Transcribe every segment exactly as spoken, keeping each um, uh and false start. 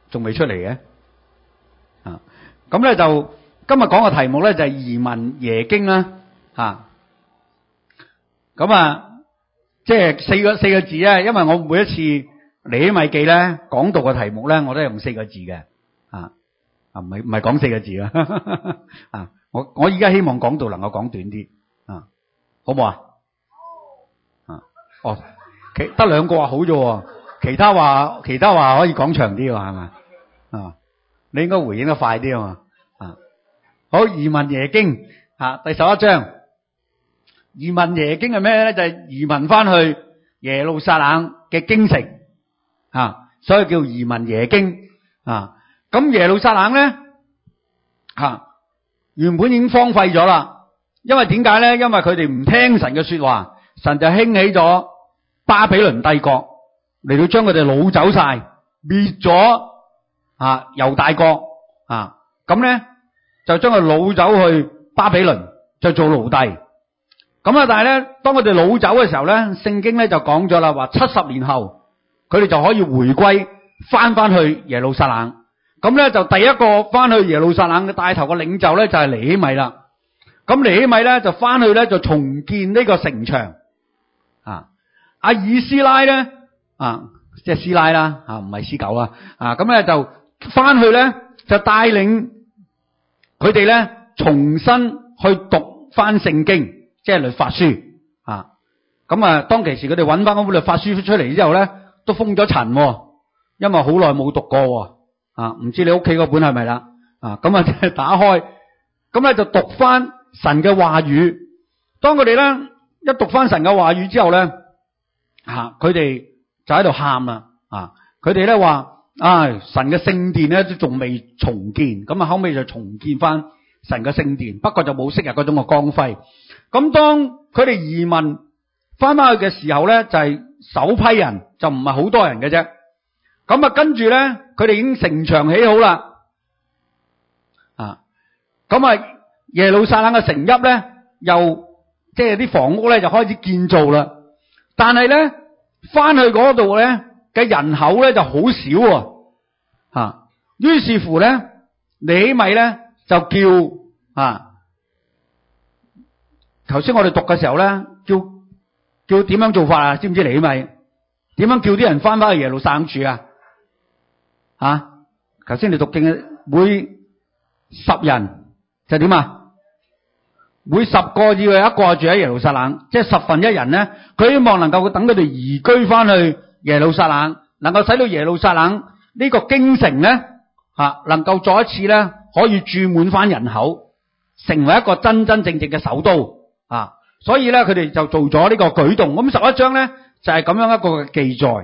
仲未出嚟嘅啊。咁咧就今日講嘅題目咧就係移民耶經啦嚇。咁啊，即係四個四個字咧，因為我每一次尼希米記咧講道嘅題目咧，我都係用四個字嘅啊啊，唔係唔係講四個字啊啊！我我依家希望講道能夠講短啲啊，好唔好啊？啊哦，其得兩個話好啫，其他話其他話可以講長啲喎，係咪啊？你應該回應得快啲啊嘛啊！好，移民耶經啊，第十一章。移民耶經係咩咧？就係、是、移民翻去耶路撒冷嘅京城啊，所以叫移民耶經啊。咁耶路撒冷咧吓、啊，原本已經荒廢咗啦。因為點解咧？因為佢哋唔聽神嘅說話，神就興起咗巴比倫帝國嚟到將佢哋擄走晒，滅咗啊猶大國啊。咁咧就將佢擄走去巴比倫，就做奴隸。咁啊！但係咧，當佢哋擄走嘅時候咧，聖經咧就講咗啦，話七十年後佢哋就可以回歸翻翻去耶路撒冷。咁咧就第一個翻去耶路撒冷嘅帶頭嘅領袖咧就係尼希米啦。咁尼希米咧就翻去咧就重建呢個城牆啊。阿以斯拉咧啊，即係師奶啦啊，唔係師狗啦啊。咁咧就翻去咧就帶領佢哋咧重新去讀翻聖經。即係律法書啊，咁啊，當其時佢哋揾翻嗰本律法書出嚟之後咧，都封咗塵，因為好耐冇讀過啊，唔知你屋企嗰本係咪啦啊？咁啊，即係打開，咁咧就讀翻神嘅話語。當佢哋咧一讀翻神嘅話語之後咧，吓佢哋就喺度喊啦啊！佢哋咧話啊，神嘅聖殿咧都仲未重建，咁啊後尾就重建翻神嘅聖殿，不過就冇昔日嗰種嘅光輝。咁當佢哋移民翻翻去嘅時候咧，就係、是、首批人，就唔係好多人嘅啫。咁啊，跟住咧，佢哋已經城牆起好啦，啊，咁啊，耶路撒冷嘅城邑咧，又即係啲房屋咧就開始建造啦。但係咧，翻去嗰度咧嘅人口咧就好少啊，吓。於是乎咧，尼希米咧就叫啊。頭先我哋讀嘅時候咧，叫叫點樣做法啊？知唔知尼希米點樣叫啲人翻返去耶路撒冷住啊？啊！頭先你讀經每十人就點啊？每十個要有一個住喺耶路撒冷，即係十分一人咧。佢希望能夠等佢哋移居翻去耶路撒冷，能夠使到耶路撒冷呢個京城咧吓，能夠再一次咧可以注滿翻人口，成為一個真真正正嘅首都。啊，所以咧，佢哋就做咗呢個舉動。咁十一章咧就係、是、咁樣一個嘅記載。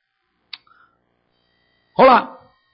好啦，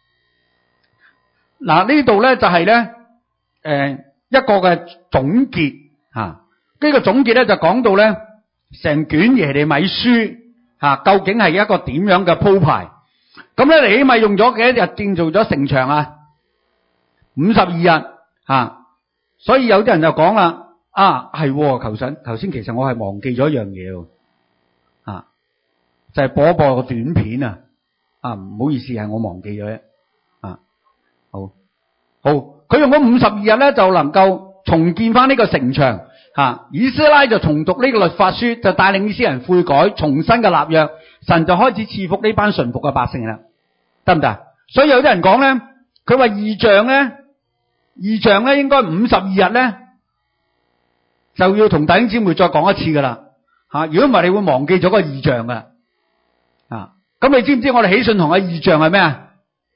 嗱呢度咧就係咧誒一個嘅總結吓。呢、啊這個總結咧就講到咧成卷耶利米書吓、啊，究竟係一個點樣嘅鋪排？咁咧尼希米用咗幾多日建造咗城牆啊？五十二日吓、啊。所以有啲人就講啦。啊，係頭先頭先，其實我係忘記咗一樣嘢啊，就係、是、播一播個短片啊。啊，唔好意思，係我忘記咗啫。啊，好，好，佢用咗五十二日咧，就能夠重建翻呢個城牆。吓、啊，以斯拉就重讀呢個律法書，就帶領以色列人悔改，重新嘅立約，神就開始賜福呢班順服嘅百姓啦，得唔得？所以有啲人講咧，佢話異象咧，異象咧應該五十二日咧。就要同弟兄姊妹再講一次噶啦，吓！如果唔係，你會忘記咗個異象噶，啊！咁你知唔知我哋喜信堂嘅異象係咩啊？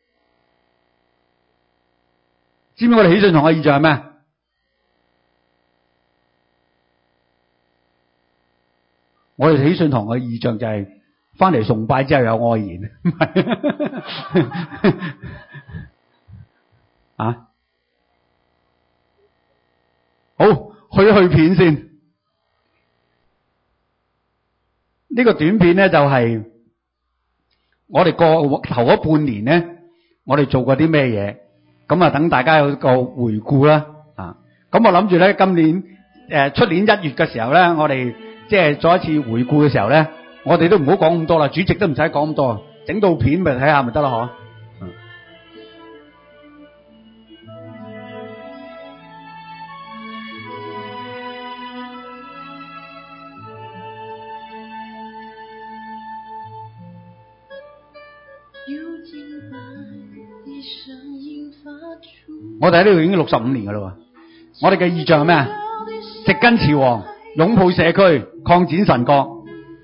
知唔知我哋喜信堂嘅異象係咩？我哋喜信堂嘅異象就係翻嚟崇拜之後有愛言，啊！好。去一去片先，呢、這個短片咧就係我哋過頭嗰半年咧，我哋做過啲咩嘢？咁啊，等大家有個回顧啦。啊，咁我諗住咧，今年誒出年一月嘅時候咧，我哋即係再一次回顧嘅時候咧，我哋都唔好講咁多啦，主席都唔使講咁多，整到片咪睇下咪得咯，嗬。 我哋喺呢度已經六十五年噶啦喎，我哋嘅異象係咩啊？植根慈王，擁抱社區，擴展神國。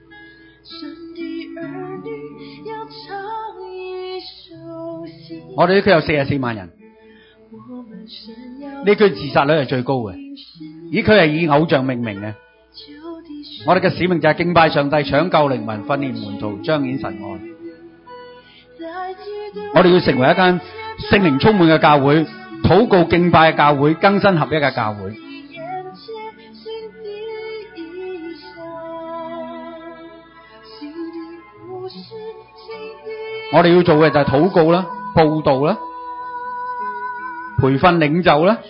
我哋呢區有四十四萬人，呢區自殺率係最高嘅，呢區係以偶像命名嘅。我哋嘅使命就係敬拜上帝、搶救靈魂、訓練門徒、彰顯神愛。我哋要成為一間聖靈充滿嘅教會，禱告敬拜嘅教會，更新合一嘅教會。我哋要做嘅就係禱告啦、佈道啦、培訓領袖啦。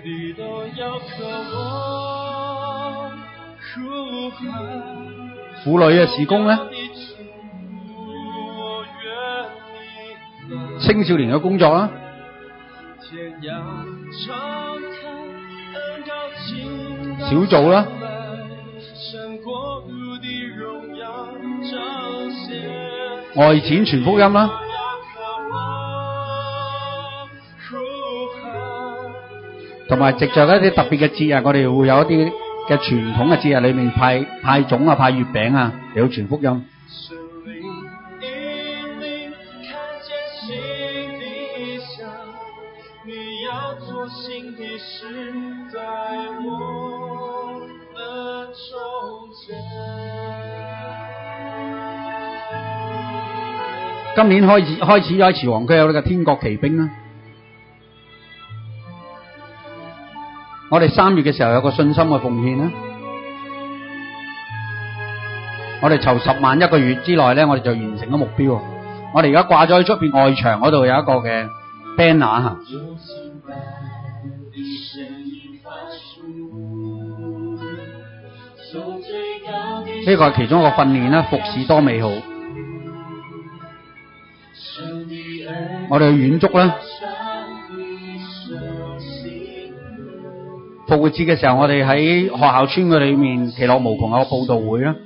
婦女嘅事工咧，青少年嘅工作啦，小組啦，外展傳福音啦，同埋藉着一啲特別嘅節日，我哋會有一啲嘅傳統嘅節日裏面派派粽啊、派月餅啊嚟到傳福音。今年開始開始咗喺慈王區有呢個天國奇兵啦。我哋三月嘅時候有個信心嘅奉獻啦。我哋籌十萬一個月之內咧，我哋就完成咗目標。我哋而家掛咗喺出邊外牆嗰度有一個嘅 banner 吓。呢個係其中一個訓練啦，服侍多美好。我哋去遠足啦，復活節嘅時候，我哋喺學校村嘅裏面，其樂無窮有個佈道會啦，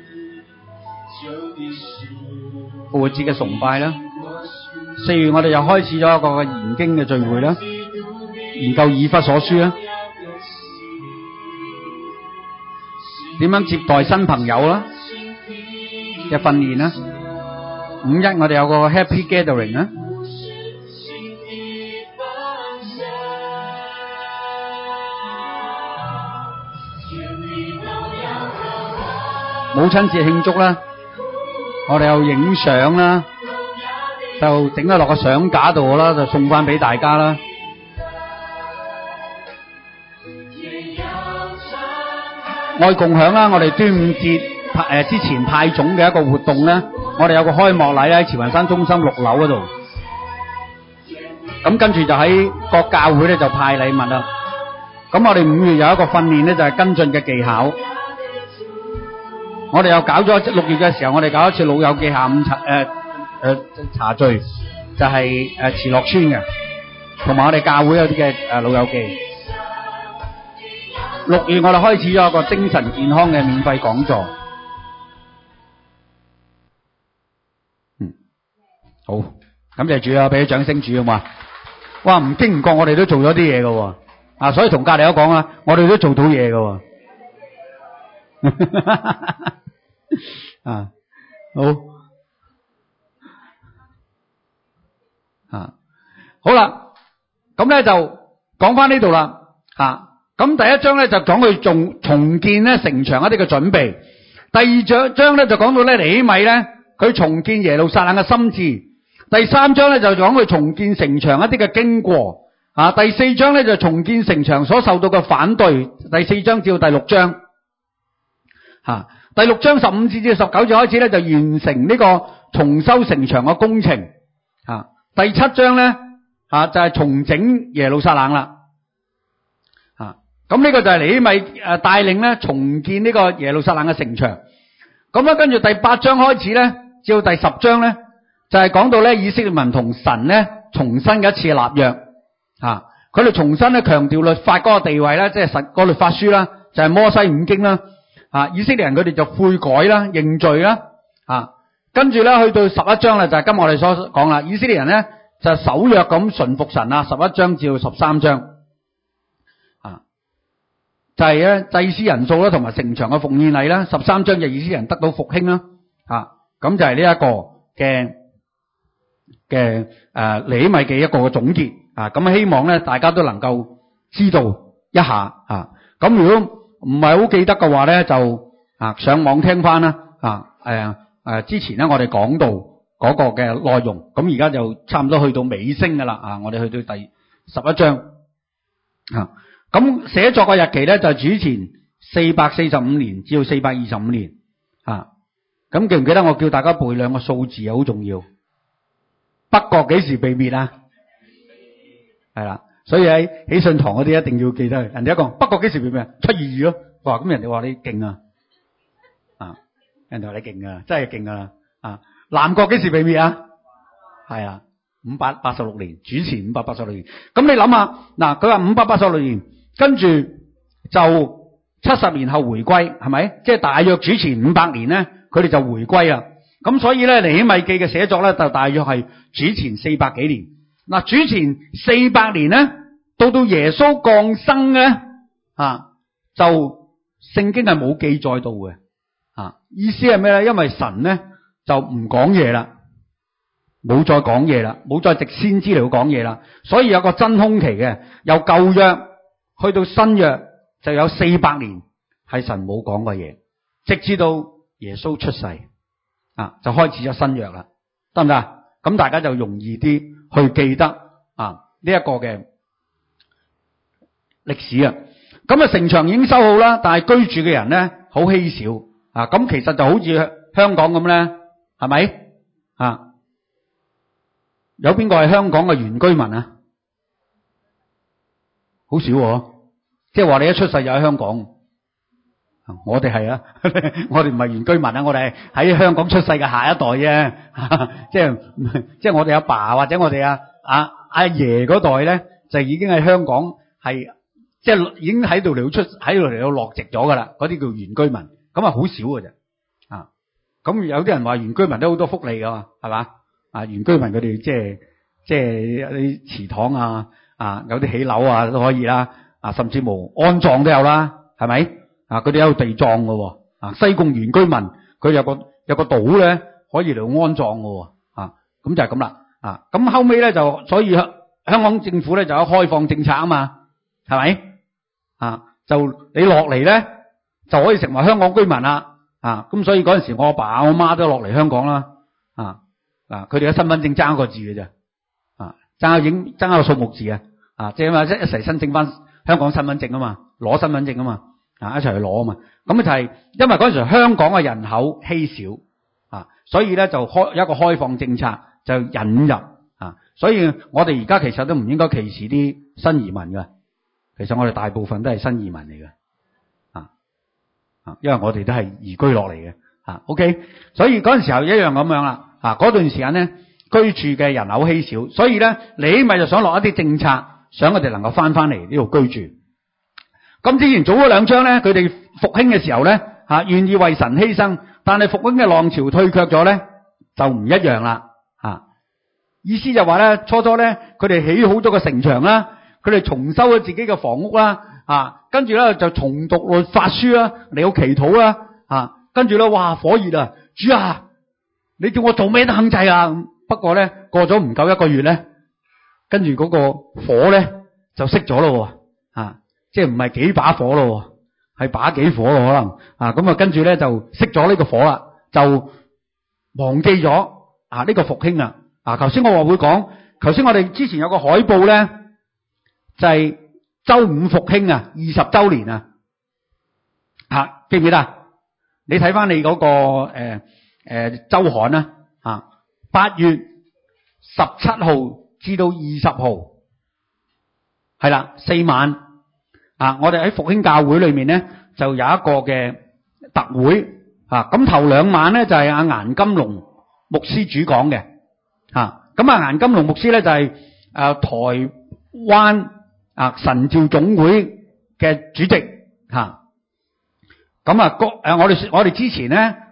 復活節嘅崇拜啦。四月我哋又開始咗一個嘅研經嘅聚會啦，研究以弗所書啦，點樣接待新朋友啦嘅訓練啦。五一我哋有個 Happy Gathering 啦。母親節慶祝啦，我哋有影相啦，就整咗落個相架度啦，就送翻俾大家啦。愛共享啦，我哋端午節派誒之前派粽嘅一個活動咧，我哋有個開幕禮喺慈雲山中心六樓嗰度。咁跟住就喺各教會咧就派禮物啦。咁我哋五月有一個訓練咧，就係跟進嘅技巧。我哋又搞咗六月嘅時候，我哋搞一次老友記下午茶誒誒茶聚，就係誒慈樂村嘅，同埋我哋教會有啲嘅誒老友記。六月我哋開始咗一個精神健康嘅免費講座。嗯，好，感謝主啊，俾啲掌聲主啊嘛。哇，唔經唔覺我哋都做咗啲嘢噶，啊，所以同隔籬都講啊，我哋都做到嘢噶。啊，好，啊，好啦，咁咧就講翻呢度啦，吓，咁第一章咧就講佢重重建咧城牆一啲嘅準備，第二章咧就講到咧尼希米咧佢重建耶路撒冷嘅心志，第三章咧就講佢重建城牆一啲嘅經過，啊，第四章咧就重建城牆所受到嘅反對，第四章至到第六章，吓、啊。第六章十五節至十九節開始咧，就完成呢個重修城牆嘅工程。啊，第七章咧，啊就係、是、重整耶路撒冷啦。啊，咁呢個就係尼希米誒帶領咧重建呢個耶路撒冷嘅城牆。咁咧跟住第八章開始咧，至到第十章咧，就係、是、講到咧以色列民同神咧重新嘅一次立約。啊，佢哋重新咧強調律法嗰個地位咧，即係神個律法書啦，就係、是、摩西五經啦。啊！以色列人佢哋就悔改啦、認罪啦，啊， 跟住咧去到十一章啦，就係今日我哋所講啦。以色列人咧就守約咁順服神啊，十一章至到十三章啊，就係咧祭司人數啦，同埋城牆嘅奉獻禮啦。十三章就以色列人得到復興啦，啊，咁就係呢一個嘅嘅誒尼希米記一個嘅總結啊。咁希望咧大家都能夠知道一下啊。咁如果唔係好記得嘅話咧，就啊上網聽翻啦啊誒。誒，之前咧我哋講到嗰個嘅內容，咁而家就差唔多去到尾聲噶啦啊！我哋去到第十一章啊，咁寫作嘅日期咧就係主前四百四十五年至到四百二十五年啊。咁記唔記得我叫大家背兩個數字啊？好重要。北國幾時被滅啊？係啦，所以喺喜信堂嗰啲一定要記得。人哋一講北國幾時被滅？七二二咯。哇，咁人哋話你勁啊！啊！人哋話你勁啊，真係勁噶啦！啊，南國幾時被滅啊？係啊，五百八十六年，主前五百八十六年。咁你諗下，嗱，佢話五百八十六年，跟住就七十年後回歸，係咪？即係大約主前五百年咧，佢哋就回歸啦。咁所以咧，尼希米記嘅寫作咧，就大約係主前四百幾年。嗱，主前四百年咧，到到耶穌降生咧，啊，就聖經係冇記載到嘅。啊，意思係咩咧？因為神咧就唔講嘢啦，冇再講嘢啦，冇再藉先知嚟講嘢啦，所以有個真空期嘅，由舊約去到新約就有四百年係神冇講過嘢，直至到耶穌出世啊，就開始咗新約啦，得唔得？咁大家就容易啲去記得啊呢一個嘅歷史啊。咁啊，城牆已經修好啦，但係居住嘅人咧好稀少。啊，咁其實就好似香港咁咧，係咪？啊，有邊個係香港嘅原居民啊？好少喎，即係話你一出世就喺香港。我哋係啊，我哋唔係原居民啊，我哋係喺香港出世嘅下一代啫。即係即係我哋阿爸或者我哋阿阿阿爺嗰代咧，就已經喺香港係即係已經喺度嚟到出喺度嚟到落籍咗噶啦，嗰啲叫原居民。咁啊，好少嘅啫，啊，咁有啲人話原居民都好多福利噶嘛，係嘛？啊，原居民佢哋即係即係啲祠堂啊，啊，有啲起樓啊都可以啦，啊，甚至乎安葬都有啦，係咪？啊，佢哋有地葬噶，啊，西貢原居民佢有個有個島咧，可以嚟安葬噶，啊，咁就係咁啦，啊，咁後尾咧就所以香港政府咧就有開放政策啊嘛，係咪？啊，就你落嚟咧。就可以成為香港居民啦，啊，咁所以嗰陣時我阿爸我媽都落嚟香港啦，啊，啊，佢哋嘅身份證爭一個字嘅啫，啊，爭影爭一個數目字啊，啊，即係話一一齊申請翻香港身份證啊嘛，攞身份證啊嘛，啊，一齊去攞啊嘛，咁就係因為嗰陣時香港嘅人口稀少，啊，所以咧就開一個開放政策就引入，啊，所以我哋而家其實都唔應該歧視啲新移民嘅，其實我哋大部分都係新移民嚟嘅。啊，因為我哋都係移居落嚟嘅，啊 ，OK， 所以嗰陣時候一樣咁樣啦，啊，嗰段時間咧居住嘅人口稀少，所以咧尼希米就想落一啲政策，想佢哋能夠翻翻嚟呢度居住。咁之前早嗰兩章咧，佢哋復興嘅時候咧，吓願意為神犧牲，但係復興嘅浪潮退卻咗咧，就唔一樣啦，啊，意思就話咧，初初咧佢哋起好咗個城牆啦，佢哋重修咗自己嘅房屋啦。啊，跟住咧就重讀律法書啦，嚟到祈禱啦，啊，跟住咧哇火熱啊，主啊，你叫我做咩都肯制啊！不過咧過咗唔夠一個月咧，跟住嗰個火咧就熄咗咯，啊，即係唔係幾把火咯，係把幾火咯可能，啊，咁啊跟住咧就熄咗呢個火啦，就忘記咗啊呢個復興啦，啊，頭先我話會講，頭先我哋之前有個海報咧就係。周五復興啊，二十周年啊，吓記唔記得？你睇翻你嗰、那個誒誒、呃、周刊啦，啊，八月十七號至到二十號，係啦，四晚啊，我哋喺復興教會裏面咧就有一個嘅特會啊，咁頭兩晚咧就係阿顏金龍牧師主講嘅，啊，咁啊顏金龍牧師咧就係、是、誒、啊、台灣。啊！神召總會嘅主席吓，咁啊，誒，我哋我哋之前咧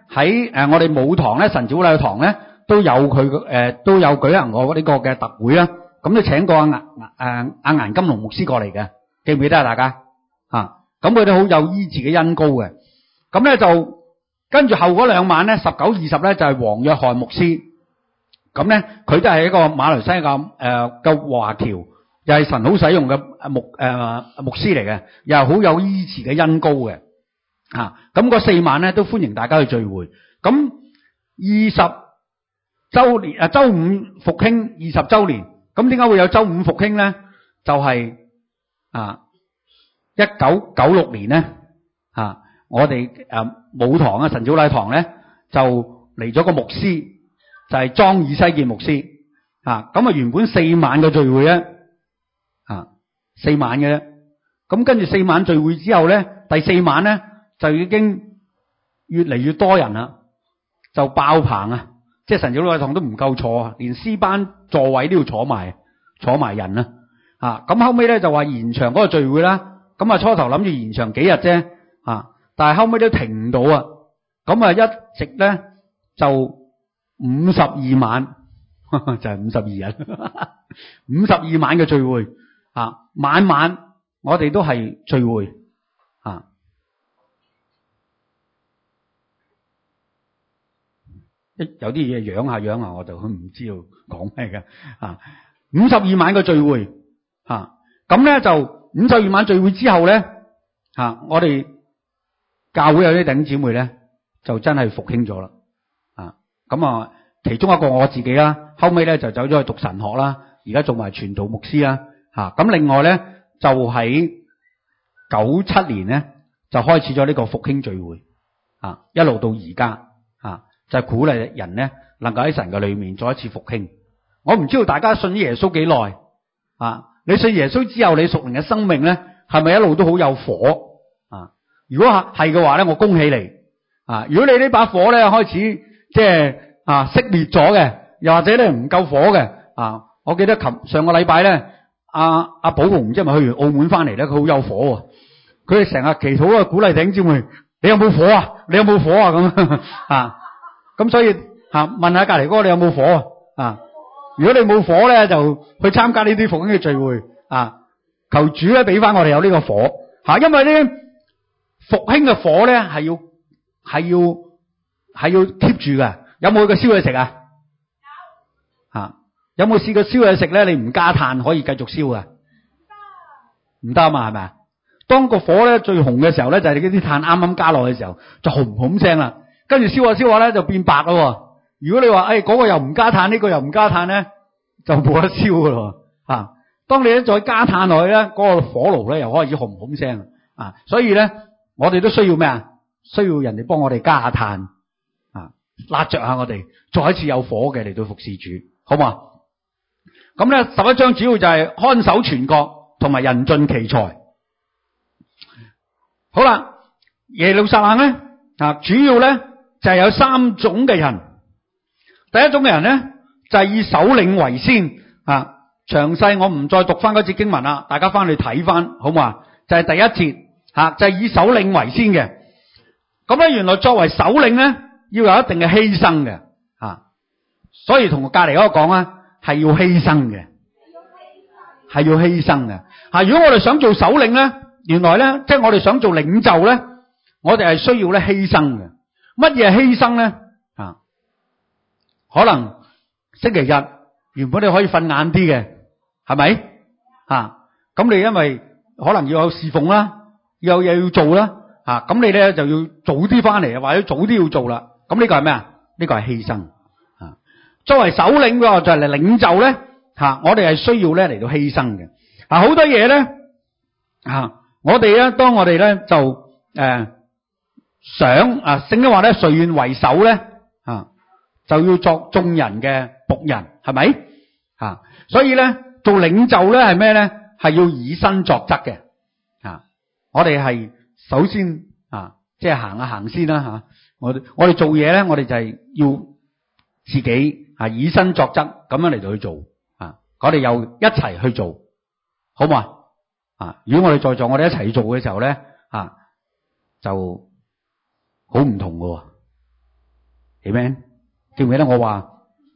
喺誒我哋母堂咧，神子禮堂咧都有佢誒、呃、都有舉行過呢個嘅特會啦。咁都請過阿顏誒阿顏金龍牧師過嚟嘅，記唔記得啊？大家啊，咁佢哋好有醫治嘅恩膏嘅。咁咧就跟住後嗰兩晚咧，十九二十咧就係黃約翰牧師。咁咧佢都係一個馬來西亞誒嘅華僑，又係神好使用嘅牧誒、呃、牧師嚟嘅，又係好有醫治嘅恩膏嘅。啊，咁嗰四晚咧都歡迎大家去聚會。咁二十週年啊，週五復興二十週年。咁點解會有週五復興咧？就係、是、啊一九九六年咧啊，我哋誒母堂啊神子禮堂咧就嚟咗個牧師，就係、是、莊以西健牧師啊。咁啊原本四晚嘅聚會咧啊四晚嘅啫。咁跟住四晚聚會之後咧，第四晚咧就已經越嚟越多人啦，就爆棚啊！即係神子禮堂都唔夠坐啊，連詩班座位都要坐埋坐埋人啊！啊，咁後尾咧就話延長嗰個聚會啦。咁啊初頭諗住延長幾日啫，啊，但係後尾都停唔到啊。咁啊一直咧就五十二晚，呵呵就係五十二日，五十二晚嘅聚會啊，晚晚我哋都係聚會啊。有啲嘢養下養下，我就唔知道講咩嘅啊。五十二晚嘅聚會啊，咁咧就五十二晚聚會之後咧啊，我哋教會有啲弟兄姊妹咧就真係復興咗啦啊。咁啊，其中一個我自己啦，後尾咧就走咗去讀神學啦，而家做埋傳道牧師啦嚇。咁另外咧就喺九七年咧就開始咗呢個復興聚會啊，一路到而家啊。就係鼓勵人咧，能夠喺神嘅裏面再一次復興。我唔知道大家信耶穌幾耐啊？你信耶穌之後，你屬靈嘅生命咧，係咪一路都好有火啊？如果係嘅話咧，我恭喜你啊！如果你呢把火咧開始即係啊熄滅咗嘅，又或者咧唔夠火嘅啊，我記得琴上個禮拜咧，阿阿寶紅唔知係咪去完澳門翻嚟咧，佢好有火喎。佢哋成日祈禱啊，鼓勵弟兄姊妹，你有冇火啊？你有冇火啊？咁啊！咁所以吓問下隔籬嗰個你有冇火啊？啊，如果你冇火咧，就去參加呢啲復興嘅聚會啊！求主咧俾翻我哋有呢個火吓，因為咧復興嘅火咧係要係要係要 keep 住嘅。有冇去過燒嘢食啊？吓，有冇試過燒嘢食咧？你唔加炭可以繼續燒啊？唔得啊嘛，係咪啊？當個火咧最紅嘅時候咧，就係你嗰啲炭啱啱加落去嘅時候，就轟轟聲啦。跟住燒下燒下咧就變白咯。如果你話誒嗰個又唔加炭，呢個又唔加炭咧，就冇得燒噶咯。啊，當你咧再加炭落去咧，嗰個火爐咧又開始轟轟聲啊。所以咧，我哋都需要咩啊？需要人哋幫我哋加炭啊，焫着下我哋，再一次有火嘅嚟到服侍主，好嘛？咁咧十一章主要就係看守全國同埋人盡其才。好啦，耶路撒冷咧啊，主要咧。就係有三種嘅人，第一種嘅人咧就係以首領為先啊。詳細我唔再讀翻嗰節經文啦，大家翻去睇翻好嘛？就係第一節吓，就係以首領為先嘅。咁咧原來作為首領咧要有一定嘅犧牲嘅啊，所以同隔籬嗰個講啊，係要犧牲嘅，係要犧牲嘅吓。如果我哋想做首領咧，原來咧即係我哋想做領袖咧，我哋係需要咧犧牲嘅。乜嘢犧牲咧？啊，可能星期日原本你可以瞓晏啲嘅，係咪？啊，咁你因為可能要有侍奉啦，要有嘢要做啦，啊，咁你咧就要早啲翻嚟，或者早啲要做啦。咁呢個係咩啊？呢個係犧牲啊。作為首領嘅話就係嚟領袖咧，吓，我哋係需要咧嚟到犧牲嘅。啊，好多嘢咧，啊，我哋咧，當我哋咧就誒。呃想啊，聖經話咧，誰願為首咧啊，就要作眾人嘅僕人，係咪啊？所以咧，做領袖咧係咩咧？係要以身作則嘅啊！我哋係首先啊，即係行一行先啦吓。我我哋做嘢咧，我哋就係要自己啊以身作則咁樣嚟到去做啊！我哋又一齊去做，好嘛？啊！如果我哋在座我哋一齊做嘅時候咧啊，就好唔同嘅， Amen？記唔記得我話，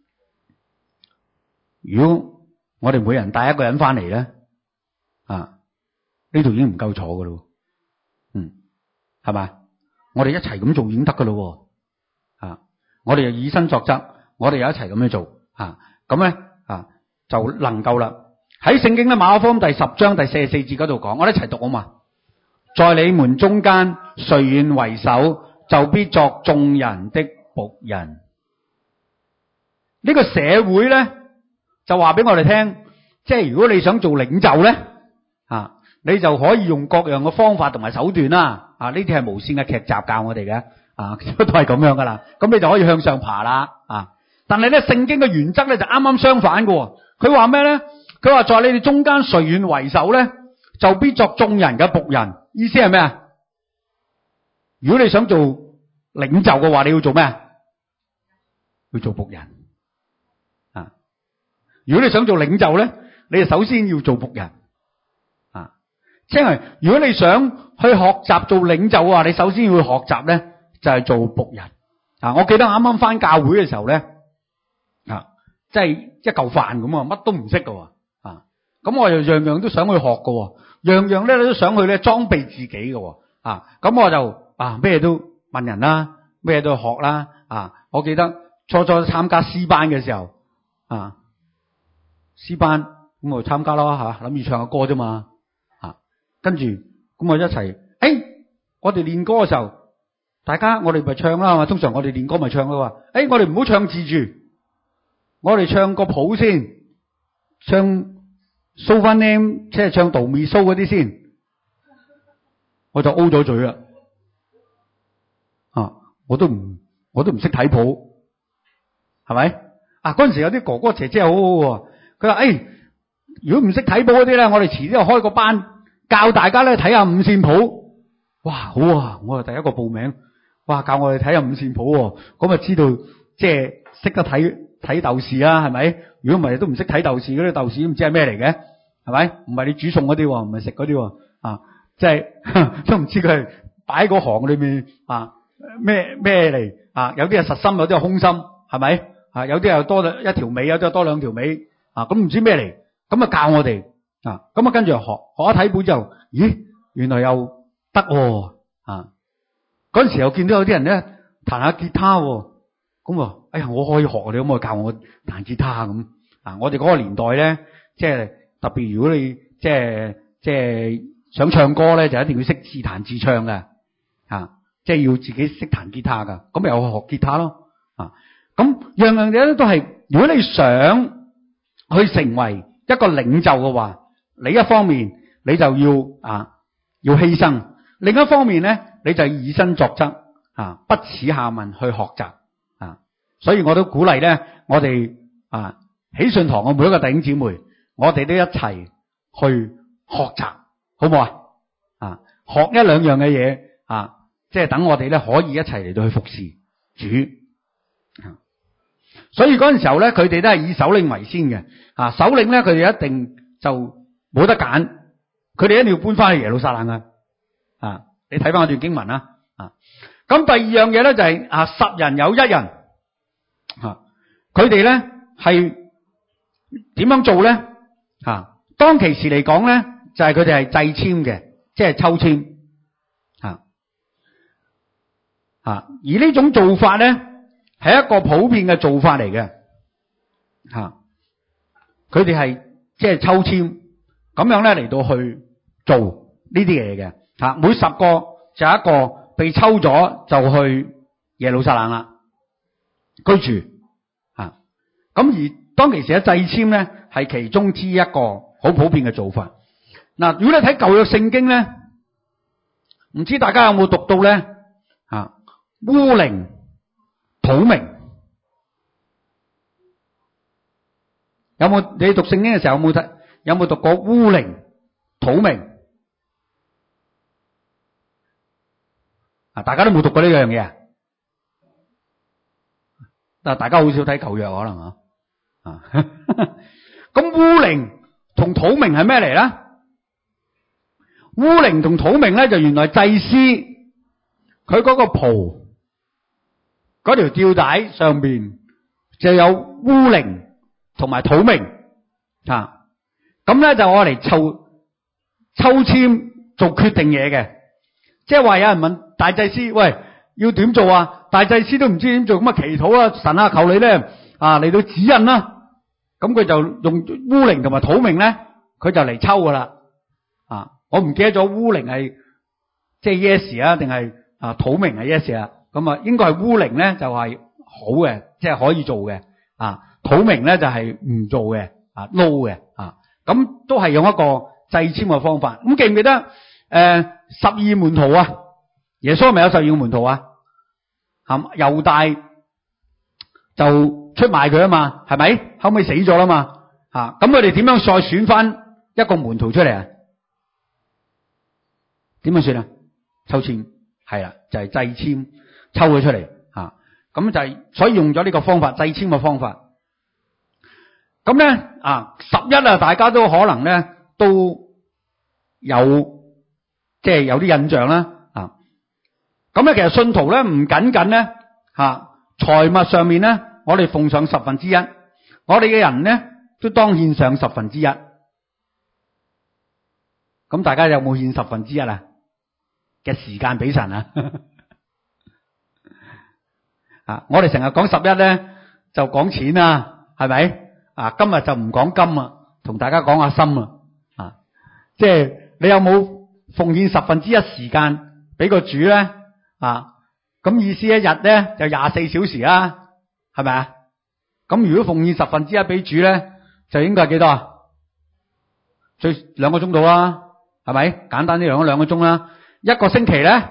如果我哋每人帶一個人翻嚟咧，啊，呢度已經唔夠坐噶咯，嗯，係咪？我哋一齊咁做已經得噶咯，啊，我哋又以身作則，我哋又一齊咁樣做，啊，咁咧啊就能夠啦。喺聖經咧馬可福音第十章第四十四節嗰度講，我哋一齊讀啊嘛。在你們中間誰願為首，就必作眾人的僕人。呢個社會咧就話俾我哋聽，即係如果你想做領袖咧，啊，你就可以用各樣嘅方法同埋手段啦。啊，呢啲係無綫嘅劇集教我哋嘅，啊，都係咁樣噶啦。咁你就可以向上爬啦。啊，但係咧聖經嘅原則咧就啱啱相反嘅。佢話咩咧？佢話在你哋中間誰願為首咧，就必作眾人嘅僕人。意思係咩啊？如果你想做領袖嘅話，你要做咩啊？要做僕人。啊，如果你想做領袖咧，你就首先要做僕人。啊，即係如果你想去學習做領袖嘅話，你首先要去學習咧，就係做僕人。啊，我記得啱啱翻教會嘅時候咧，啊，即係一嚿飯咁啊，乜都唔識㗎。啊，咁我又樣樣都想去學㗎。樣樣咧都想去咧裝備自己嘅。啊，咁我就啊咩都問人啦，咩都學啦。啊，我記得初初參加詩班嘅時候，啊，詩班咁我參加啦吓，諗住唱下歌啫嘛。啊，跟住咁我一齊，誒、欸，我哋練歌嘅時候，大家我哋咪唱啦嘛。通常我哋練歌咪唱咯。誒、欸，我哋唔好唱字住，我哋唱個譜先，唱。蘇翻 name 即係唱道咪蘇嗰啲先，我就 O 咗嘴啦。啊，我都唔我都唔識睇譜，係咪？啊，嗰陣時有啲哥哥姐姐好好喎，佢話誒，如果唔識睇譜嗰啲咧，我哋遲啲又開個班教大家咧睇下五線譜。哇，好啊！我係第一個報名，哇，教我哋睇下五線譜，咁啊知道即係識得睇睇豆豉啦，係咪？如果唔係都唔識睇豆豉，嗰啲豆豉都唔知係咩嚟嘅，係咪？唔係你煮餸嗰啲，唔係食嗰啲，啊，即係都唔知佢係擺喺嗰行裏面啊咩咩嚟啊？有啲係實心，有啲係空心，係咪？啊，有啲又多一條尾，有啲又多兩條尾，啊，咁唔知咩嚟？咁啊教我哋啊，咁啊跟住學學一睇本之後，咦，原來又得喎啊！嗰陣時又見到有啲人咧彈下吉他喎。咁啊，哎呀，我可以學，你可唔可以教我彈吉他咁啊？我哋嗰個年代咧，即係特別，如果你即係即係想唱歌咧，就一定要識自彈自唱嘅啊！即係要自己識彈吉他噶，咁咪又學吉他咯啊！咁樣樣嘢咧都係，如果你想去成為一個領袖嘅話，你一方面你就要啊要犧牲，另一方面咧你就要以身作則啊，不恥下問去學習。所以我都鼓勵咧，我哋啊喜信堂嘅每一個弟兄姊妹，我哋都一齊去學習，好唔好啊？啊，學一兩樣嘅嘢啊，即係等我哋咧可以一齊嚟到去服侍主。啊，所以嗰陣時候咧，佢哋都係以首領為先嘅。啊，首領咧，佢哋一定就冇得揀，佢哋一定要搬翻去耶路撒冷啊。啊，你睇翻嗰段經文啦。啊，咁第二樣嘢咧就係啊，十人有一人。啊！佢哋咧係點樣做咧？啊！當其時嚟講咧，就係佢哋係掣籤嘅，即係抽籤。啊！啊！而呢種做法咧，係一個普遍嘅做法嚟嘅。吓，佢哋係即係抽籤咁樣咧嚟到去做呢啲嘢嘅。吓，每十個就一個被抽咗就去耶路撒冷啦。居住啊，咁而當其時嘅掣籤咧，係其中之一個好普遍嘅做法。嗱，如果你睇舊約聖經咧，唔知大家有冇讀到咧啊？烏陵土明有冇？你讀聖經嘅時候有冇睇？有冇讀過烏陵土明啊？大家都冇讀過呢樣嘢啊？但係大家好少睇舊約可能啊，啊，咁烏陵同土明係咩嚟咧？烏陵同土明咧就原來祭司佢嗰個袍嗰條吊帶上邊就有烏靈同埋土明啊，咁咧就我嚟抽抽籤做決定嘢嘅，即係話有人問大祭司，喂，要點做啊？大祭司都唔知點做，咁啊祈禱啊，神啊，求你咧啊嚟到指引啦。咁佢就用烏靈同埋土明咧，佢就嚟抽噶啦。啊，我唔記得咗烏靈係即係 yes 啊，定係啊土明係 yes 啊？咁啊，應該係烏靈咧就係好嘅，即係可以做嘅。啊，土明咧就係唔做嘅，啊 no 嘅。啊，咁都係用一個祭籤嘅方法。咁記唔記得誒十二門徒啊？耶穌係咪有十二個門徒啊？係猶大就出賣佢啊嘛，係咪？後尾死咗啦嘛。啊，咁佢哋點樣再選翻一個門徒出嚟啊？點樣算啊？抽籤係啦，就係祭籤抽佢出嚟。啊，咁就係所以用咗呢個方法，祭籤嘅方法。咁咧啊，十一啊，大家都可能咧都有即係有啲印象啦。啊，咁咧其實信徒咧唔僅僅咧吓財物上面咧，我哋奉上十分之一，我哋嘅人咧都當獻上十分之一。咁大家有冇獻十分之一啊？嘅時間俾神啊？啊，我哋成日講十一咧，就講錢啊，係咪？啊，今日就唔講金啊，同大家講下心啊。啊，即係你有冇奉獻十分之一時間俾個主咧？啊，咁意思一日咧就廿四小時啦，係咪啊？咁如果奉獻十分之一俾主咧，就應該係幾多啊？最兩個鐘度啦，係咪？簡單啲兩個兩個鐘啦。一個星期咧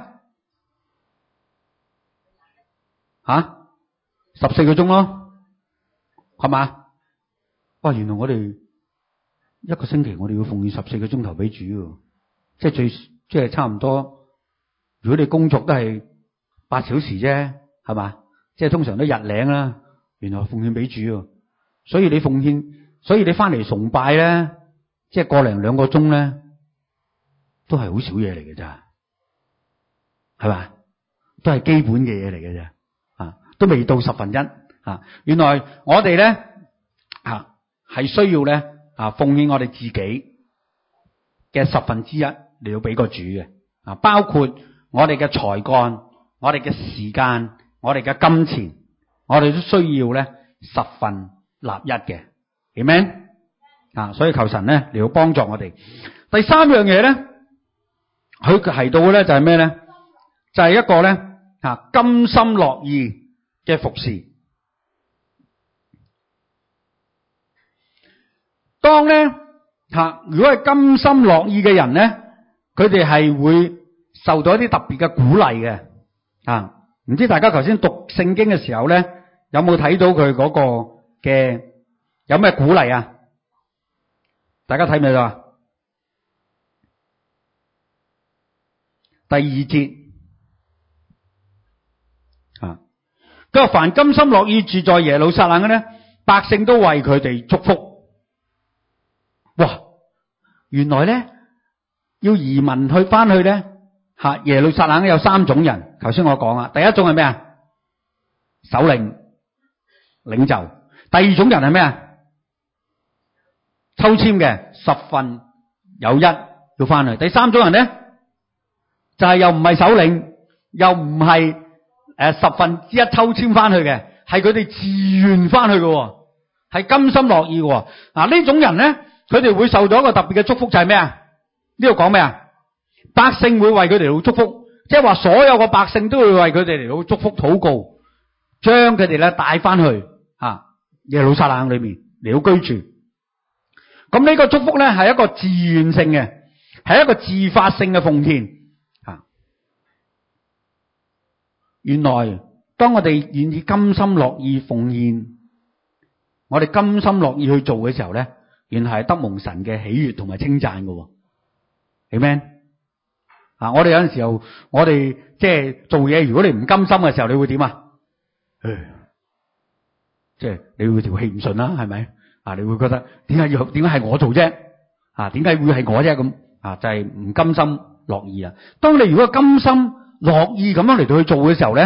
吓十四個鐘咯，係嘛？哇！原來我哋一個星期我哋要奉獻十四個鐘頭俾主，即係最即係差唔多。如果你工作都係八小時啫，係嘛？即係通常都日領啦。原來奉獻俾主，所以你奉獻，所以你翻嚟崇拜咧，即係個零兩個鐘咧，都係好少嘢嚟嘅咋。係嘛？都係基本嘅嘢嚟嘅啫，啊，都未到十分一啊！原來我哋咧啊係需要咧啊奉獻我哋自己嘅十分之一嚟到俾個主嘅啊，包括我哋嘅才幹、我哋嘅時間、我哋嘅金錢，我哋都需要咧十分立一嘅，Amen啊！所以求神咧嚟到幫助我哋。第三樣嘢咧，佢提到嘅咧就係咩咧？就係、是、一個咧吓甘心樂意嘅服侍。當咧吓如果係甘心樂意嘅人咧，佢哋係會受到一啲特別嘅鼓勵嘅啊。唔知大家頭先讀聖經嘅時候咧，有冇睇到佢嗰個嘅有咩鼓勵啊？大家睇唔睇到啊？第二節。佢話凡甘心樂意住在耶路撒冷嘅咧，百姓都為佢哋祝福。哇！原來咧要移民去翻去咧吓耶路撒冷有三種人。頭先我講啊，第一種係咩啊？首領領袖。第二種人係咩啊？抽籤嘅十分有一要翻去。第三種人咧就係、是、又唔係首領，又唔係。誒，十分之一抽籤翻去嘅，係佢哋自願翻去嘅，係甘心樂意嘅。嗱，呢種人咧，佢哋會受到一個特別嘅祝福，就係咩啊？呢度講咩啊？百姓會為佢哋嚟到祝福，即係話所有嘅百姓都會為佢哋嚟到祝福禱告，將佢哋咧帶翻去啊耶路撒冷裏面嚟到居住。咁呢個祝福咧係一個自願性嘅，係一個自發性嘅奉獻。原來當我哋願意甘心樂意奉獻，我哋甘心樂意去做嘅時候咧，原來係得蒙神嘅喜悅同埋稱讚嘅。Amen。啊，我哋有陣時候，我哋即係做嘢，如果你唔甘心嘅時候，你會點啊？誒，即係你會條氣唔順啦，係咪？啊，你會覺得點解要點解係我做啫？啊，點解會係我啫？咁啊，就係唔甘心樂意啊。當你如果甘心樂意咁樣嚟到去做嘅時候咧，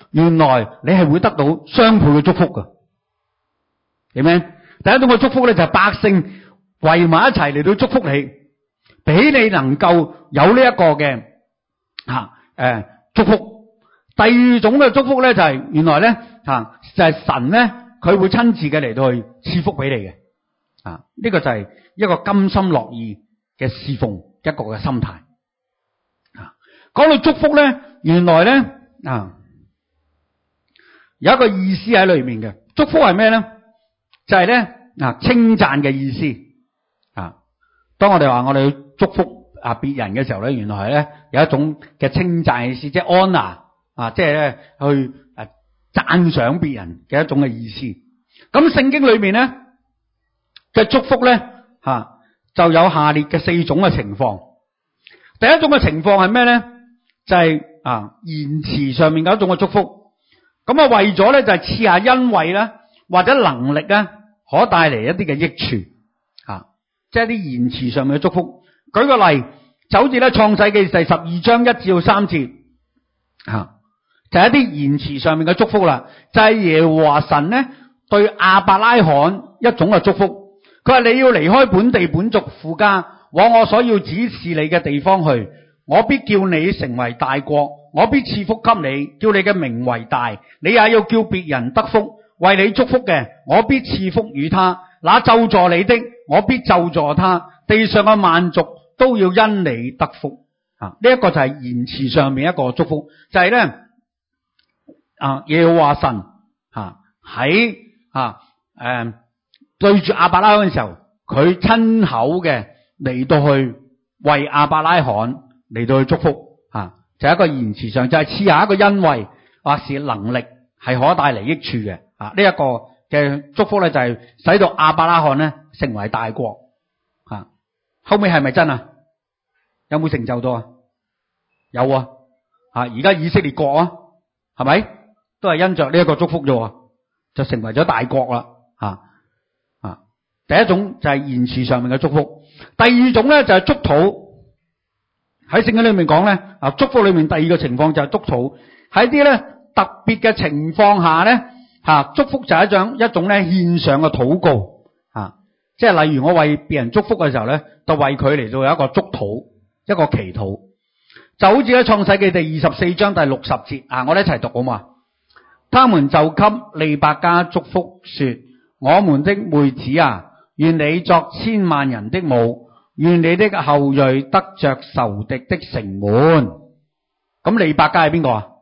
原來你係會得到雙倍嘅祝福噶。明唔明？第一種嘅祝福咧就係百姓圍埋一齊嚟到祝福你，俾你能夠有呢一個嘅吓誒祝福。第二種嘅祝福咧就係原來咧吓就係神咧佢會親自嘅嚟到去賜福俾你嘅啊。呢個就係一個甘心樂意嘅侍奉一個嘅心態啊。講到祝福咧，原來咧啊有一個意思喺裏面嘅。祝福係咩咧？就係咧啊稱讚嘅意思啊。當我哋話我哋去祝福啊別人嘅時候咧，原來係咧有一種嘅稱讚意思，即係 honor 啊，即係咧去誒讚賞別人嘅一種嘅意思。咁聖經裏面咧嘅祝福咧吓就有下列嘅四種嘅情況。第一種嘅情況係咩咧？就係啊言辭上面嘅一種嘅祝福。咁啊為咗咧就係賜下恩惠啦，或者能力咧，可帶嚟一啲嘅益處啊，即係一啲言辭上面嘅祝福。舉個例，就好似咧創世記第十二章一至到三節啊。就係一啲言辭上面嘅祝福啦，就係耶和華神咧對亞伯拉罕一種嘅祝福。佢話你要離開本地本族父家，往我所要指示你嘅地方去，我必叫你成為大國，我必賜福給你，叫你嘅名為大，你也要叫別人得福。為你祝福嘅，我必賜福與他；那咒詛你的，我必咒詛他。地上嘅萬族都要因你得福。啊，呢一個就係言辭上面一個祝福，就係咧。啊！耶和華神吓喺啊誒對住亞伯拉罕嘅時候，佢親口嘅嚟到去為亞伯拉罕嚟到去祝福啊，就係一個言辭上就係賜下一個恩惠或是能力係可帶嚟益處嘅啊。呢一個嘅祝福咧就係使到亞伯拉罕咧成為大國啊。後尾係咪真啊？有冇成就到啊？有啊！啊而家以色列國啊，係咪？都係因着呢一個祝福啫，就成為咗大國啦，吓啊！第一種就係言辭上面嘅祝福，第二種咧就係祝禱。喺聖經裏面講咧，啊祝福裏面第二個情況就係祝禱。喺啲咧特別嘅情況下咧，吓祝福就係一種一種咧獻上嘅禱告，啊，即係例如我為別人祝福嘅時候咧，就為佢嚟到有一個祝禱，一個祈禱，就好似喺創世記第二十四章第六十節啊，我哋一齊讀好嘛？他們就給利百加祝福說：我們的妹子啊，願你作千萬人的母，願你的後裔得着仇敵的城門。咁利百加係邊個啊？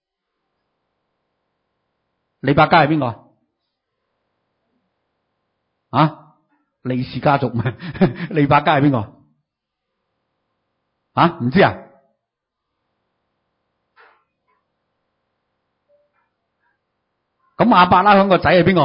利百加係邊個啊？利氏家族咩？利百加係邊個啊？唔知啊？咁亞伯拉罕個仔係邊個？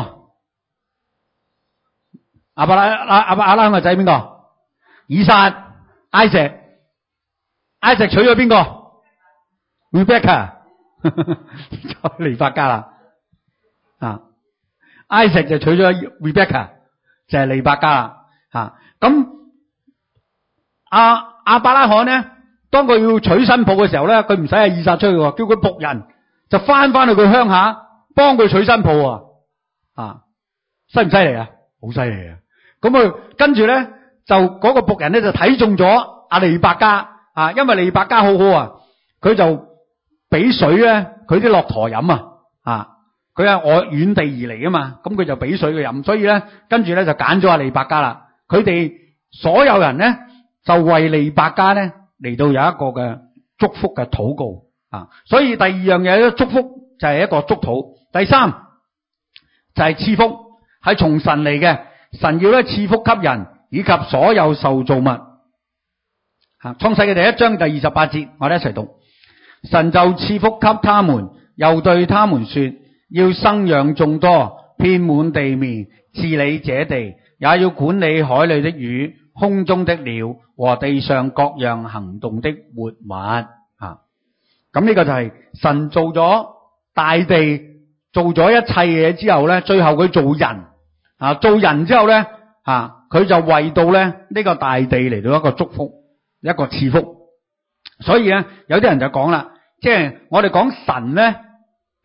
亞伯拉阿阿亞伯拉罕個仔係邊個？以撒、埃石，埃石娶咗邊個 ？Rebecca， 就利百加啦。啊，埃石就娶咗 Rebecca， 就係利百加啦。吓，咁阿亞伯拉罕咧，當佢要娶新抱嘅時候咧，佢唔使阿以撒出去，叫佢僕人就翻翻去佢鄉下。幫佢娶新抱啊！啊，犀唔犀利啊？好犀利啊！咁佢跟住咧，就嗰個僕人咧就睇中咗阿利百加啊，因為利百加好好啊，佢就俾水咧，佢啲駱駝飲啊，啊，佢係我遠地而嚟啊嘛，咁佢就俾水佢飲，所以咧跟住咧就揀咗阿利百加啦。佢哋所有人咧就為利百加咧嚟到有一個嘅祝福嘅禱告啊，所以第二樣嘢咧祝福就係一個祝禱。第三就係賜福，係從神嚟嘅，神要咧賜福給人以及所有受造物。吓，創世記第一章第二十八節，我哋一齊讀。神就賜福給他們，又對他們說：要生養眾多，遍滿地面，治理這地，也要管理海裏的魚、空中的鳥和地上各樣行動的活物。啊，咁呢個就係神做咗大地。做咗一切嘢之後咧，最後佢做人啊，做人之後咧啊，佢就為到咧呢個大地嚟到一個祝福，一個賜福。所以咧，有啲人就講啦，即係我哋講神咧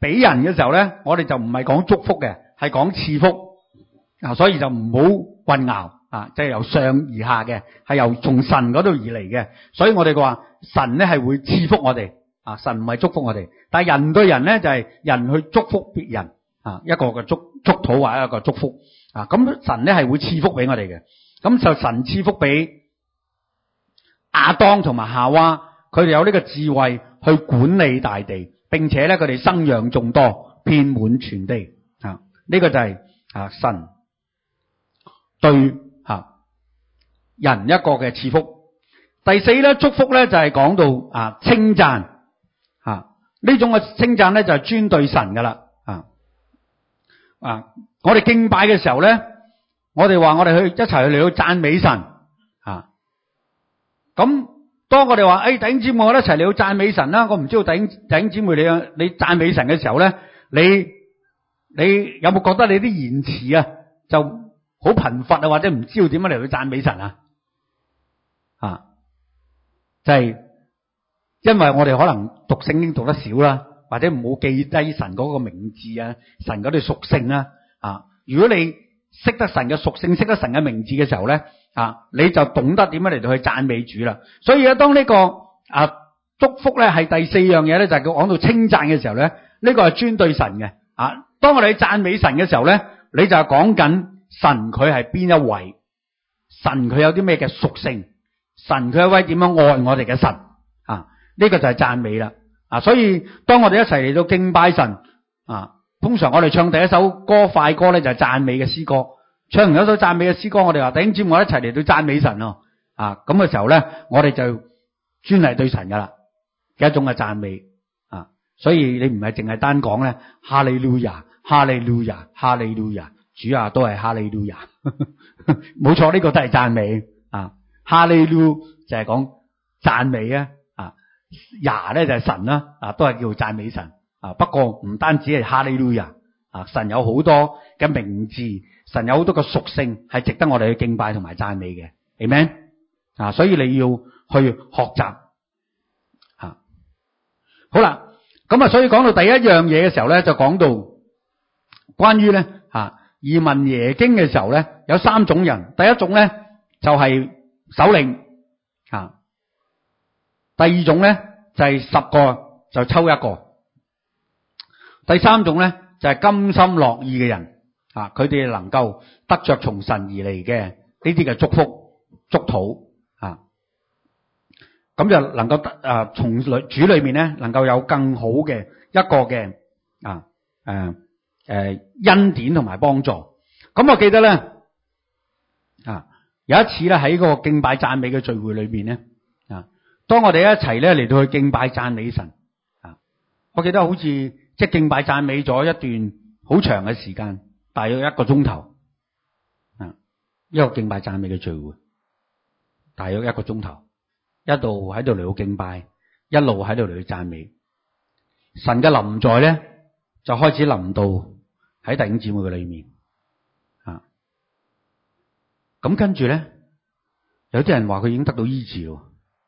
俾人嘅時候咧，我哋就唔係講祝福嘅，係講賜福啊，所以就唔好混淆啊，即係由上而下嘅，係由從神嗰度而嚟嘅，所以我哋話神咧係會賜福我哋啊，神唔係祝福我哋，但係人對人咧就係人去祝福別人啊，一個嘅祝祝禱或者一個祝福啊，咁神咧係會賜福俾我哋嘅，咁就神賜福俾亞當同埋夏娃，佢哋有呢個智慧去管理大地，並且咧佢哋生養眾多，遍滿全地啊！呢個就係啊神對啊人一個嘅賜福。第四咧祝福咧就係講到啊稱讚啊，呢種嘅稱讚咧就係專對神噶啦啊啊！我哋敬拜嘅時候咧，我哋話我哋去一齊去嚟到讚美神啊。咁當我哋話誒弟兄姊妹我哋一齊嚟到讚美神啦，我唔知道弟兄弟兄姊妹你你讚美神嘅時候咧，你你有冇覺得你啲言辭啊就好貧乏啊，或者唔知道點樣嚟到讚美神啊？啊，就係因為我哋可能讀聖經讀得少啦，或者唔好記低神嗰個名字啊，神嗰啲屬性啦啊。如果你識得神嘅屬性，識得神嘅名字嘅時候咧，啊，你就懂得點樣嚟到去讚美主啦。所以咧，當呢個啊祝福咧係第四樣嘢咧，就係佢講到稱讚嘅時候咧，呢個係專對神嘅啊。當我哋去讚美神嘅時候咧，你就係講緊神佢係邊一位，神佢有啲咩嘅屬性，神佢係一位點樣愛我哋嘅神啊？呢個就係讚美啦啊。所以當我哋一齊嚟到敬拜神啊，通常我哋唱第一首歌快歌咧就係讚美嘅詩歌。唱完一首讚美嘅詩歌，我哋話弟兄姊妹一齊嚟到讚美神咯啊！咁嘅時候咧，我哋就專係對神噶啦嘅一種嘅讚美啊！所以你唔係淨係單講咧，哈利路亞，哈利路亞，哈利路亞，主啊都係哈利路亞，冇錯，呢個都係讚美啊！哈利路就係講讚美啊啊，亞咧就係神啦啊，都係叫讚美神啊。不過唔單止係哈利路亞啊，神有好多嘅名字。神有好多個屬性係值得我哋去敬拜同埋讚美嘅，Amen啊！所以你要去學習吓。好啦，咁啊，所以講到第一樣嘢嘅時候咧，就講到關於咧吓移民耶經嘅時候咧，有三種人。第一種咧就係首領啊，第二種咧就係十個就抽一個，第三種咧就係甘心樂意嘅人。啊！佢哋能夠得着從神而嚟嘅呢啲嘅祝福、祝禱啊，咁就能夠得啊，從裏主裏面咧，能夠有更好嘅一個嘅啊誒誒恩典同埋幫助。咁我記得咧啊，有一次咧喺個敬拜讚美嘅聚會裏面咧啊，當我哋一齊咧嚟到去敬拜讚美神啊，我記得好似即係敬拜讚美咗一段好長嘅時間。大約一個鐘頭，啊，一個敬拜讚美嘅聚會，大約一個鐘頭，一路喺度嚟到敬拜，一路喺度嚟到讚美。神嘅臨在咧，就開始臨到喺弟兄姊妹嘅裏面，啊，咁跟住咧，有啲人話佢已經得到醫治咯，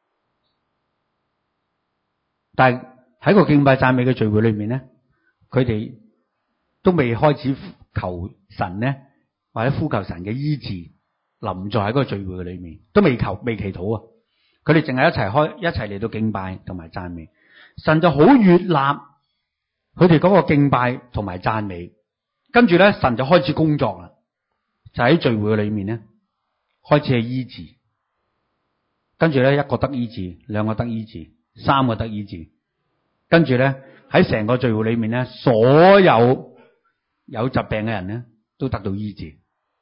但係喺個敬拜讚美嘅聚會裏面咧，佢哋都未開始求神咧，或者呼求神嘅醫治臨在喺嗰個聚會嘅裏面，都未求未祈禱啊！佢哋淨係一齊開一齊嚟到敬拜同埋讚美，神就好悅納佢哋嗰個敬拜同埋讚美。跟住咧，神就開始工作啦，就喺聚會嘅裏面咧，開始係醫治。跟住咧，一個得醫治，兩個得醫治，三個得醫治。跟住咧，喺成個聚會裏面咧，所有有疾病嘅人咧，都得到醫治，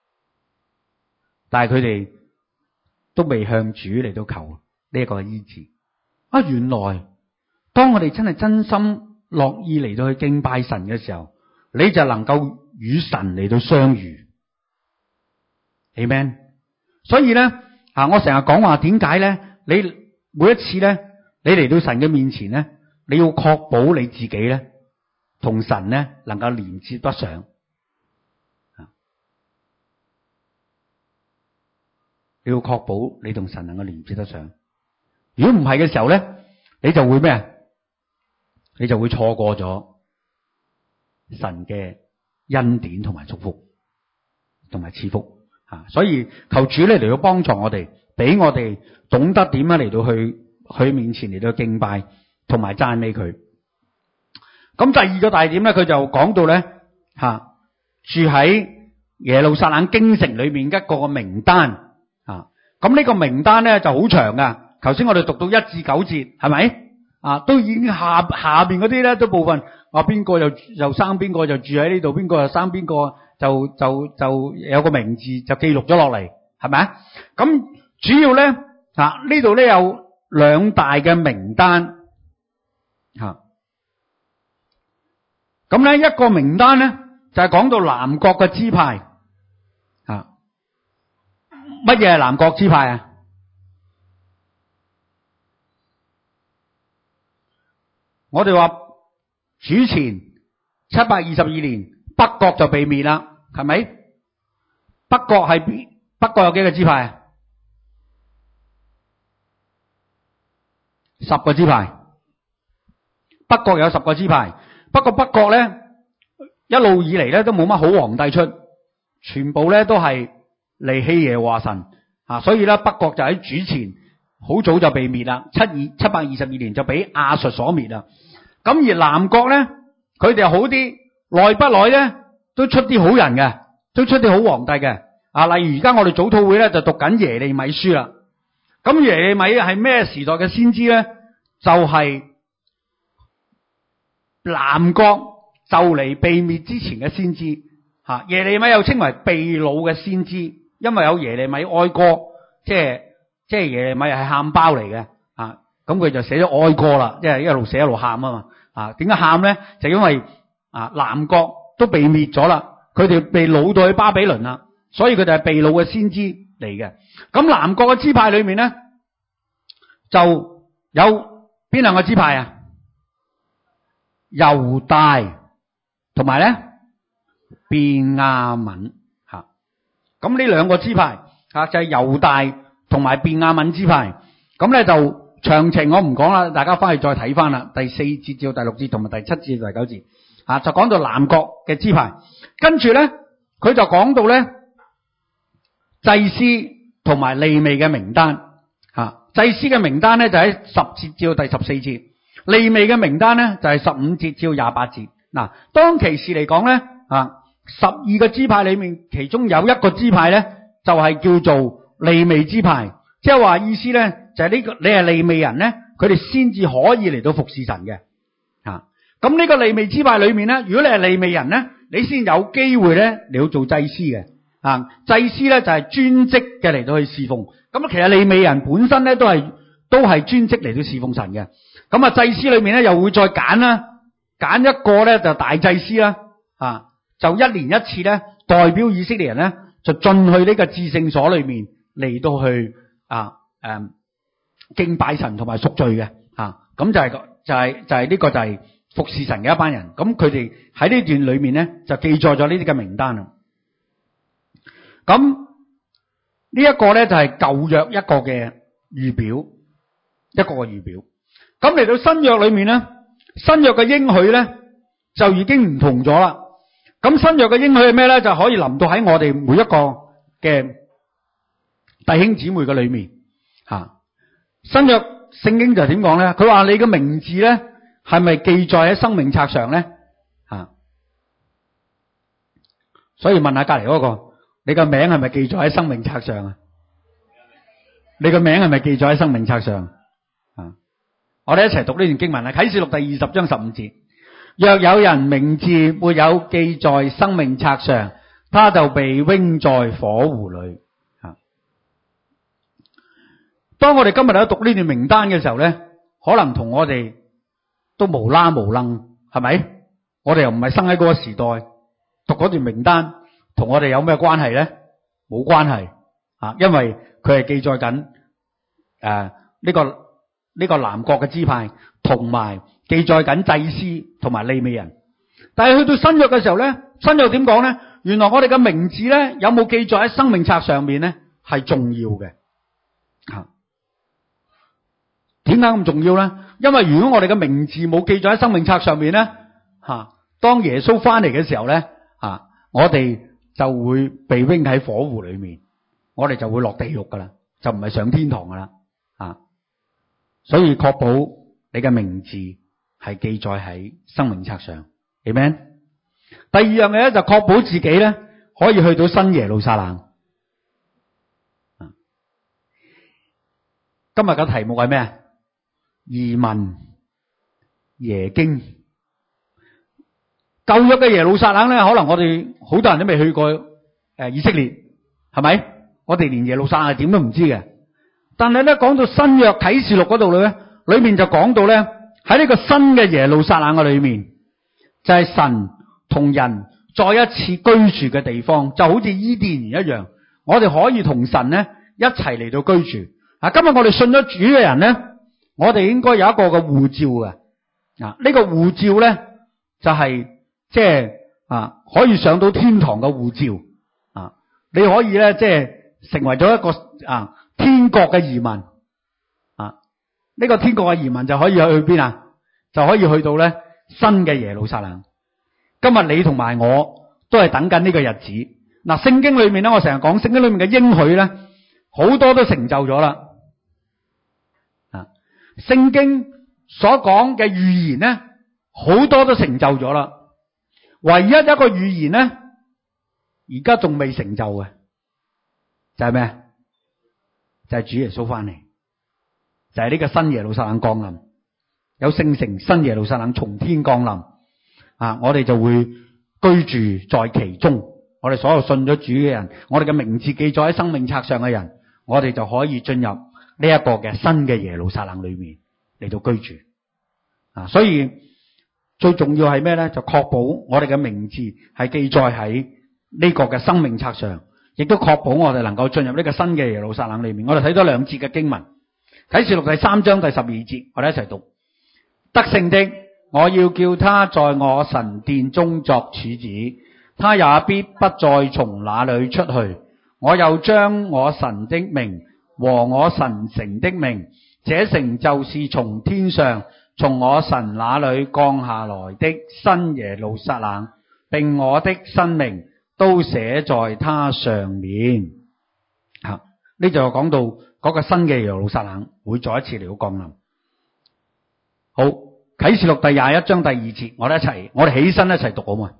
但係佢哋都未向主嚟到求呢一個醫治。啊，原來當我哋真係真心樂意嚟到去敬拜神嘅時候，你就能夠與神嚟到相遇。Amen。所以咧，啊，我成日講話點解咧？你每一次咧，你嚟到神嘅面前咧，你要確保你自己咧。同神咧能夠連接得上，你要確保你同神能夠連接得上。如果唔係嘅時候咧，你就會咩？你就會錯過咗神嘅恩典同埋祝福同埋賜福啊！所以求主咧嚟到幫助我哋，俾我哋懂得點樣嚟到去佢面前嚟到敬拜同埋讚美佢。咁第二個大點咧，佢就講到咧吓住喺耶路撒冷京城裏面一個個名單啊。咁呢個名單咧就好長噶。頭先我哋讀到一至九節，係咪啊？都已經下下邊嗰啲咧都部分話邊個又又生邊個就住喺呢度，邊個又生邊個就就就有個名字就記錄咗落嚟，係咪啊？咁主要咧啊呢度咧有兩大嘅名單吓。咁咧一個名單咧就係講到南國嘅支派啊。乜嘢係南國支派啊？我哋話主前七百二十二年北國就被滅啦，係咪？北國係邊？北國有幾個支派啊？十個支派。北國有十個支派，不過北國咧一路以嚟咧都冇乜好皇帝出，全部咧都係離棄耶和華神啊，所以咧北國就喺主前好早就被滅啦，七二七百二十二年就俾亞述所滅啦。咁而南國咧，佢哋好啲，耐不耐咧都出啲好人嘅，都出啲好皇帝嘅啊。例如而家我哋早禱會咧就讀緊耶利米書啦。咁耶利米係咩時代嘅先知咧？就係南國就嚟被滅之前嘅先知吓。耶利米又稱為被擄嘅先知，因為有耶利米哀歌，即係即係耶利米係喊包嚟嘅啊。咁佢就寫咗哀歌啦，即係一路寫一路喊啊嘛。啊，點解喊咧？就因為啊南國都被滅咗啦，佢哋被擄到去巴比倫啦，所以佢哋係被擄嘅先知嚟嘅。咁南國嘅支派裏面咧，就有邊兩個支派啊？猶大同埋咧便雅憫吓。咁呢兩個支派啊，就係猶大同埋便雅憫支派。咁咧就。詳情我唔講啦，大家翻去再睇翻啦。第四節至到第六節同埋第七節至第九節啊，就講到南國嘅支派。跟住咧，佢就講到咧祭司同埋利未嘅名單啊。祭司嘅名單咧就喺十節至到第十四節，利未嘅名單咧就係十五節至到廿八節。嗱，當其時嚟講咧啊，十二個支派裏面，其中有一個支派咧就係叫做利未支派，即係話意思咧。就係呢個，你係利未人咧，佢哋先至可以嚟到服侍神嘅。啊，咁呢個利未支派裏面咧，如果你係利未人咧，你先有機會咧嚟到做祭司嘅。啊，祭司咧就係專職嘅嚟到去侍奉。咁其實利未人本身咧都係都係專職嚟到侍奉神嘅。咁啊，祭司裏面咧又會再揀啦，揀一個咧就大祭司啦。啊，就一年一次咧，代表以色列人咧就進去呢個至聖所裏面嚟到去啊誒。敬拜神同埋贖罪嘅吓，咁就係就係就係呢個就係服侍神嘅一班人。咁佢哋喺呢段裏面咧就記載咗呢啲嘅名單啦。咁呢一個咧就係舊約一個嘅預表，一個嘅預表。咁嚟到新約裏面咧，新約嘅應許咧就已經唔同咗啦。咁新約嘅應許係咩咧？就可以臨到喺我哋每一個嘅弟兄姊妹嘅裏面吓。新約聖經就點講咧？佢話你嘅名字咧係咪記載喺生命冊上咧？啊，所以問下隔籬嗰個，你個名係咪記載喺生命冊上啊？你個名係咪記載喺生命冊上啊？我哋一齊讀呢段經文啊，啟示錄第二十章十五節：若有人名字沒有記在生命冊上，他就被扔在火湖裏。當我哋今日喺度讀呢段名單嘅時候咧，可能同我哋都無啦無楞，係咪？我哋又唔係生喺嗰個時代，讀嗰段名單同我哋有咩關係咧？冇關係啊，因為佢係記載緊誒呢個呢、呢個南國嘅支派，同埋記載緊祭司同埋利未人。但係去到新約嘅時候咧，新約點講咧？原來我哋嘅名字咧有冇記載喺生命冊上面咧，係重要嘅啊。點解咁重要咧？因為如果我哋嘅名字冇記載喺生命冊上面咧，吓當耶穌翻嚟嘅時候咧，啊，我哋就會被扔喺火湖裏面，我哋就會落地獄噶啦，就唔係上天堂噶啦，啊，所以確保你嘅名字係記載喺生命冊上。Amen。第二樣嘢咧就確保自己咧可以去到新耶路撒冷。今日嘅題目係咩啊？移民耶經。舊約嘅耶路撒冷咧，可能我哋好多人都未去過誒以色列，係咪？我哋連耶路撒冷係點都唔知嘅。但係咧講到新約啟示錄嗰度咧，裏面就講到咧喺呢個新嘅耶路撒冷嘅裏面，就係神同人再一次居住嘅地方，就好似伊甸園一樣。我哋可以同神咧一齊嚟到居住。啊，今日我哋信咗主嘅人咧，我哋應該有一個嘅護照嘅。啊，呢個護照咧就係即係啊可以上到天堂嘅護照。啊，你可以咧即係成為咗一個啊天國嘅移民。啊，呢個天國嘅移民就可以去去邊啊？就可以去到咧新嘅耶路撒冷。今日你同埋我都係等緊呢個日子。嗱，聖經裏面咧，我成日講聖經裏面嘅應許咧，好多都成就咗啦。啊，聖經所講嘅預言咧，好多都成就咗啦。唯一一個預言咧，而家仲未成就嘅，就係咩？就係主耶穌翻嚟，就係呢個新耶路撒冷降臨，有聖城新耶路撒冷從天降臨。啊！我哋就會居住在其中，我哋所有信咗主嘅人，我哋嘅名字記載喺生命冊上嘅人，我哋就可以進入呢一個嘅新嘅耶路撒冷裏面嚟到居住。啊！所以最重要係咩咧？就確保我哋嘅名字係記載喺呢個嘅生命冊上，亦都確保我哋能夠進入呢個新嘅耶路撒冷裏面。我哋睇咗兩節嘅經文，啟示錄第三章第十二節，我哋一齊讀。得勝的，我要叫他在我神殿中作柱子，他也必不再從那裏出去。我又將我神的名和我神城的名，這城就是從天上從我神那裏降下來的新耶路撒冷，並我的新名都寫在他上面。啊，呢就講到嗰個新嘅耶路撒冷會再一次嚟到降臨。好。啟示錄第廿一章第二節，我哋一齊，我哋起身一齊讀好嘛？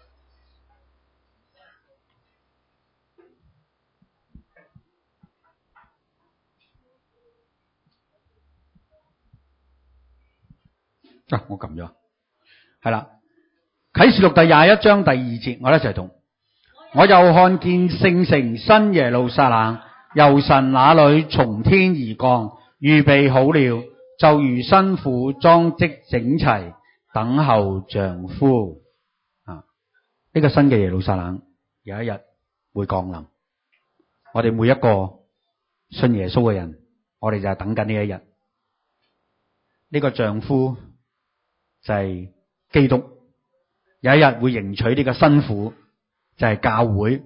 啊，我撳咗，係啦。啟示錄第廿一章第二節，我哋一齊讀。我又看見聖城新耶路撒冷由神那裏從天而降，預備好了，就如新婦裝飾整齊，等候丈夫。啊，呢個新嘅耶路撒冷有一日會降臨。我哋每一個信耶穌嘅人，我哋就係等緊呢一日。呢個丈夫就係基督，有一日會迎娶呢個新婦，就係教會。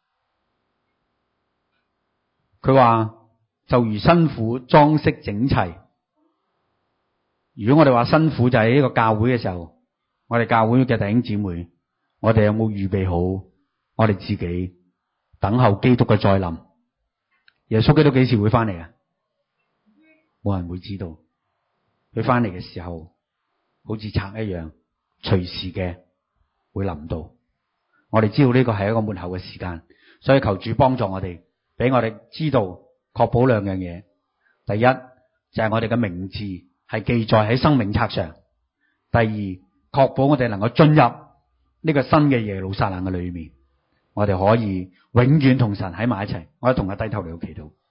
佢話就如新婦裝飾整齊。如果我哋話新婦就係呢個教會嘅時候，我哋教會嘅弟兄姊妹，我哋有冇預備好我哋自己等候基督嘅再臨？耶穌基督幾時會翻嚟啊？冇人會知道。佢翻嚟嘅時候，好似賊一樣，隨時嘅會臨到。我哋知道呢個係一個末後嘅時間，所以求主幫助我哋，俾我哋知道確保兩樣嘢。第一就係我哋嘅名字係記載喺生命冊上。第二，確保我哋能夠進入呢個新嘅耶路撒冷嘅裏面，我哋可以永遠同神喺埋一齊。我哋同佢低頭嚟到祈禱。